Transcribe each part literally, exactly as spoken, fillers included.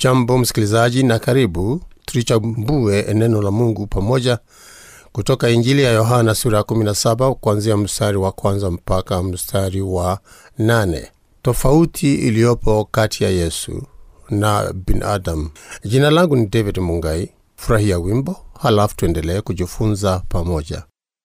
Hujambo msikilizaji na karibu tulichambue neno la Mungu pamoja kutoka Injili ya Yohana sura kumi na saba kuanzia mstari wa kwanza mpaka mstari wa nane. Tofauti iliyopo kati ya Yesu na binadamu. Jina langu ni David Mungai. Furahia wimbo halafu tuendelee kujifunza pamoja.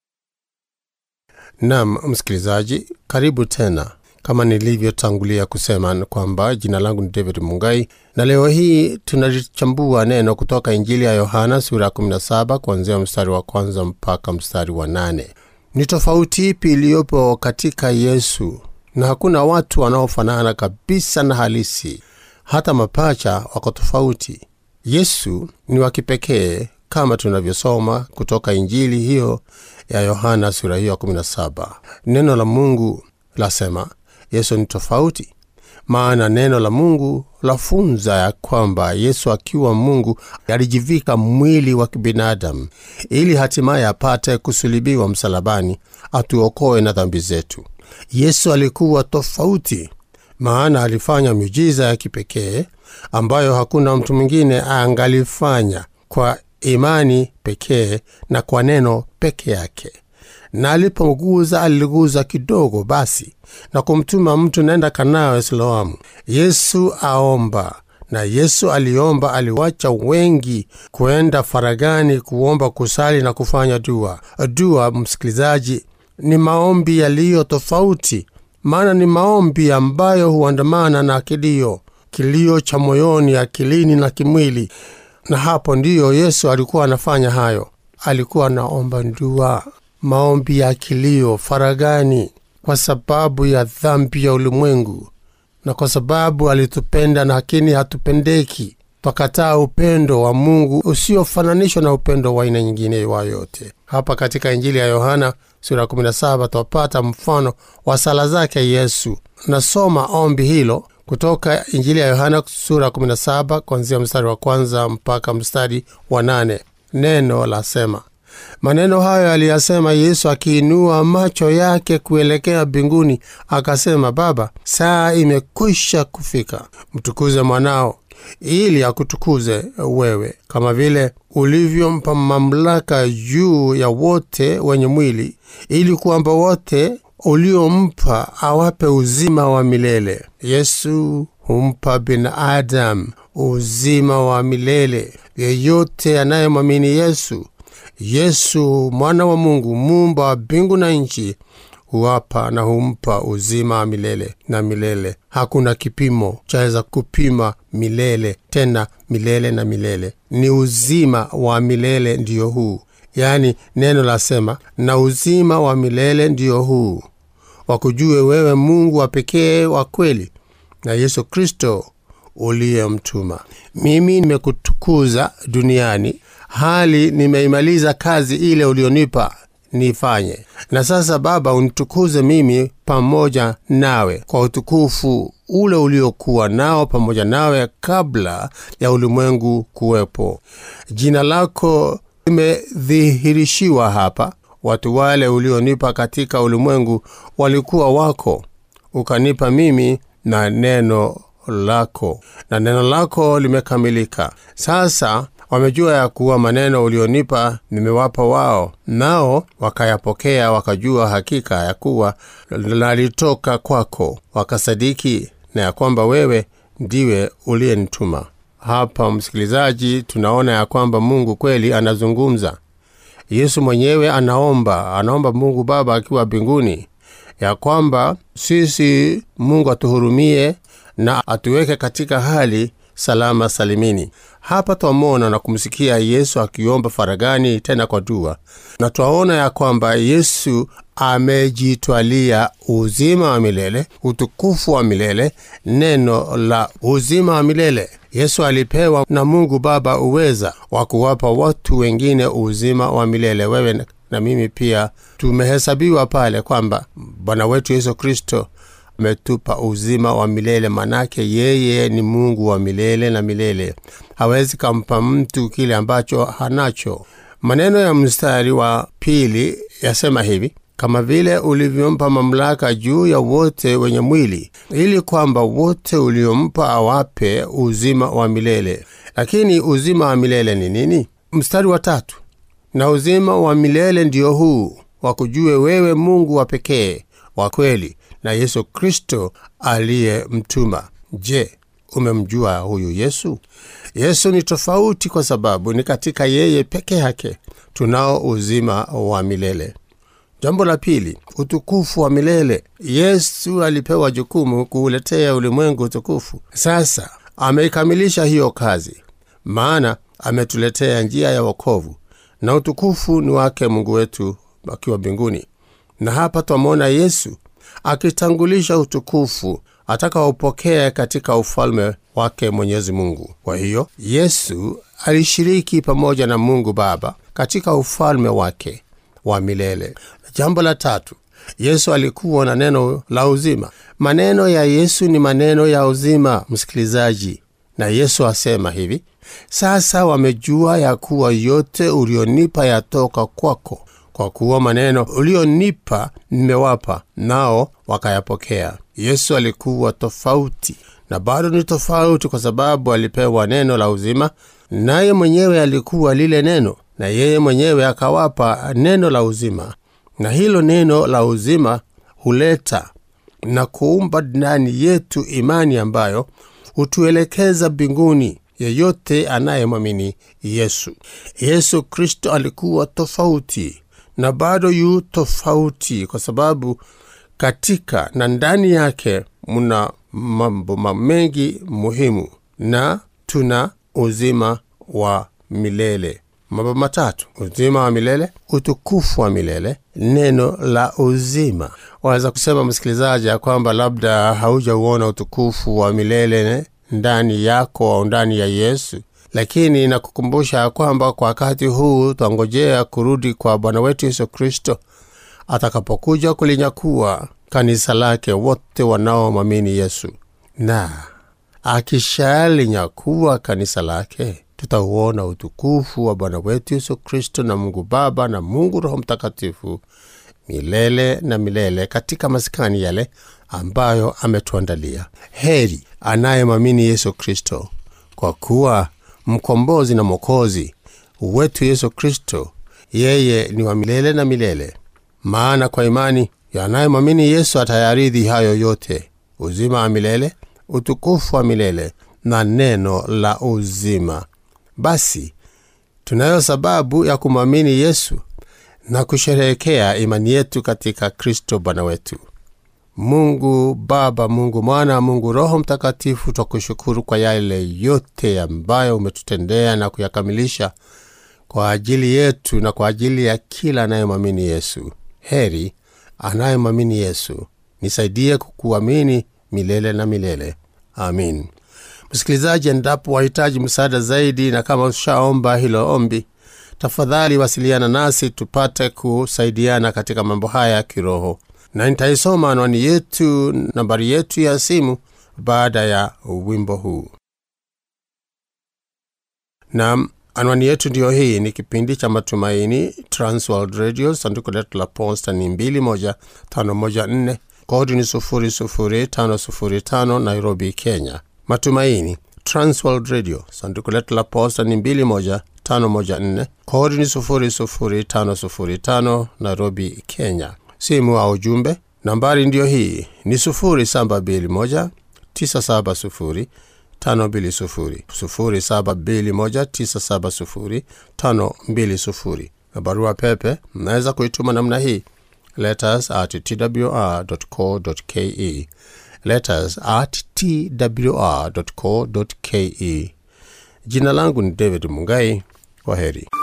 Naam msikilizaji, karibu tena. Kama nilivyotangulia kusema kwamba jina langu ni David Mungai, na leo hii tunalichambua neno kutoka Injili ya Yohana sura kumi na saba kuanzia mstari wa kwanza mpaka mstari wa nane. Ni tofauti ipi iliyopo katika Yesu? Na hakuna watu wanaofanana kabisa na halisi. Hata mapacha wako tofauti. Yesu ni wa kipekee kama tunavyosoma kutoka Injili hiyo ya Yohana sura hiyo kumi na saba. Neno la Mungu lasema Yesu ni tofauti. Maana neno la Mungu lafunza ya kwamba Yesu akiwa Mungu alijivika mwili wa kibinadamu ili hatimaye apate kusulubiwa msalabani atuokoe na dhambi zetu. Yesu alikuwa tofauti maana alifanya miujiza ya kipekee ambayo hakuna mtu mwingine angalifanya, kwa imani pekee na kwa neno peke yake. Na alipoguza aliguza kidogo basi na kumtuma mtu nenda kanawe Siloamu. Yesu aomba, na Yesu aliomba, aliwacha wengi kwenda faragani kuomba, kusali na kufanya dua. Dua msikilizaji ni maombi yaliyo tofauti, maana ni maombi ambayo huandamana na kilio, kilio cha moyoni, akilini na kimwili. Na hapo ndiyo Yesu alikuwa anafanya hayo. Alikuwa anaomba dua, maombi ya kilio faragani kwa sababu ya dhambi ya ulimwengu, na kwa sababu alitupenda na lakini hatupendeki. Twakataa upendo wa Mungu usiofananishwa na upendo wa aina nyingine wa yote. Hapa katika Injili ya Yohana sura kumi na saba tupata mfano wa sala zake Yesu. Nasoma ombi hilo kutoka Injili ya Yohana sura kumi na saba kuanzia mstari wa kwanza mpaka mstari wa nane. Neno lasema: maneno hayo aliyasema Yesu akiinua macho yake kuelekea mbinguni, akasema, Baba, saa imekwisha kufika. Mtukuze mwanao ili akutukuze wewe, kama vile ulivyompa mamlaka juu ya wote wenye mwili, ili kwamba wote uliompa awape uzima wa milele. Yesu humpa binadamu uzima wa milele. Yeyote anayemwamini Yesu, Yesu mwana wa Mungu, muumba wa mbingu na nchi, huwapa na humpa uzima wa milele na milele. Hakuna kipimo chaweza kupima milele, tena milele na milele. Ni uzima wa milele ndio huu. Yani neno lasema, na uzima wa milele ndio huu, wakujue wewe Mungu wa pekee wa kweli, na Yesu Kristo uliyemtuma. Mimi nimekutukuza duniani hali nimeimaliza kazi ile ulionipa nifanye. Na sasa Baba, unitukuze mimi pamoja nawe kwa utukufu ule uliokuwa nao pamoja nawe kabla ya ulimwengu kuwepo. Jina lako limedhihirishiwa hapa. Watu wale ulionipa katika ulimwengu walikuwa wako, ukanipa mimi na neno lako, na neno lako limekamilika. Sasa wamejua ya kuwa maneno ulionipa nimewapa wao, nao wakayapokea, wakajua hakika ya kuwa nalitoka kwako, wakasadiki na ya kwamba wewe ndiwe uliyenituma. Hapa msikilizaji, tunaona ya kwamba Mungu kweli anazungumza. Yesu mwenyewe anaomba, anaomba Mungu Baba akiwa mbinguni ya kwamba sisi Mungu atuhurumie na atuweke katika hali salama salimini. Hapa tuamona na kumsikia Yesu akiomba faragani, tena kwa dua. Na tuaona ya kwamba Yesu amejitwalia uzima wa milele, utukufu wa milele, neno la uzima wa milele. Yesu alipewa na Mungu Baba uweza wa kuwapa watu wengine uzima wa milele. Wewe na mimi pia tumehesabiwa pale kwamba Bwana wetu Yesu Kristo ametupa uzima wa milele, manake yeye ni Mungu wa milele na milele. Hawezi kumpa mtu kile ambacho hanacho. Maneno ya mstari wa pili yasema hivi: kama vile ulivyompa mamlaka juu ya wote wenye mwili, ili kwamba wote uliompa awape uzima wa milele. Lakini uzima wa milele ni nini? Mstari wa tatu. Na uzima wa milele ndio huu, wakujue wewe Mungu wa pekee wa kweli, na Yesu Kristo aliyemtuma. Je, umemjua huyu Yesu? Yesu ni tofauti kwa sababu ni katika yeye peke yake tunao uzima wa milele. Jambo la pili, utukufu wa milele. Yesu alipewa jukumu kuuletea ulimwengu utukufu. Sasa ameikamilisha hiyo kazi, maana ametuletea njia ya wokovu, na utukufu ni wake Mungu wetu akiwa mbinguni. Na hapa tunaona Yesu akitangulisha utukufu atakaopokea katika ufalme wake Mwenyezi Mungu. Kwa hiyo Yesu alishiriki pamoja na Mungu Baba katika ufalme wake wa milele. Jambo la tatu, Yesu alikuwa na neno la uzima. Maneno ya Yesu ni maneno ya uzima, msikilizaji. Na Yesu asema hivi: sasa wamejua ya kuwa yote ulionipa yatoka kwako, kwa kuwa maneno ulionipa nimewapa, nao wakayapokea. Yesu alikuwa tofauti, na bado ni tofauti kwa sababu alipewa neno la uzima, naye mwenyewe alikuwa lile neno, na yeye mwenyewe akawapa neno la uzima. Na hilo neno la uzima huleta na kuumba ndani yetu imani ambayo hutuelekeza mbinguni yeyote anayemwamini Yesu. Yesu Kristo alikuwa tofauti na bado yu tofauti kwa sababu katika na ndani yake muna mambo mengi muhimu, na tuna uzima wa milele. Mambo matatu: uzima wa milele, utukufu wa milele, neno la uzima. Waweza kusema msikilizaji ya kwamba labda haujauona utukufu wa milele ndani yako au ndani ya Yesu, lakini nakukumbusha kwamba kwa wakati huu tuangojea kurudi kwa Bwana wetu Yesu Kristo atakapokuja kulinyakua kanisa lake wote wanaomwamini Yesu. Na akishalinyakua kanisa lake, tutauona utukufu wa Bwana wetu Yesu Kristo na Mungu Baba na Mungu Roho Mtakatifu milele na milele katika maskani yale ambayo ametuandalia. Heri anayemwamini Yesu Kristo, kwa kuwa mkombozi na mwokozi wetu Yesu Kristo yeye ni wa milele na milele. Maana kwa imani ya anayemwamini Yesu atayarithi hayo yote: uzima wa milele, utukufu wa milele na neno la uzima. Basi tunayo sababu ya kumwamini Yesu na kusherehekea imani yetu katika Kristo Bwana wetu. Mungu Baba, Mungu Mwana, Mungu Roho Mtakatifu, tukushukuru kwa yale yote ambayo umetutendea na kuyakamilisha kwa ajili yetu na kwa ajili ya kila anayemwamini Yesu. Heri anayemwamini Yesu. Nisaidie kukuamini milele na milele. Amin. Msikilizaji, endapo wahitaji msaada zaidi na kama ushaomba hilo ombi, tafadhali wasiliana nasi tupate kusaidiana katika mambo haya ya kiroho. Na nitaisoma anwani yetu, nambari yetu ya simu baada ya wimbo huu. Na anwani yetu ndio hii: ni kipindi cha Matumaini, Transworld Radio, sanduku letu la posta ni mbili moja tano moja nne, kodi ni sufuri sufuri tano sufuri tano, Nairobi, Kenya. Matumaini, Transworld Radio, sanduku letu la posta ni mbili moja tano moja nne, kodi ni sufuri sufuri tano sufuri tano, Nairobi, Kenya. Simu au ujumbe, nambari ndio hii ni sufuri saba mbili moja tisa saba sufuri tano mbili sufuri, sufuri saba mbili moja tisa saba sufuri tano mbili sufuri. Na barua pepe mnaweza kuituma namna hii: letters at t w r dot co dot k e, letters at t w r dot co dot k e. Jina langu ni David Mungai. Kwaheri.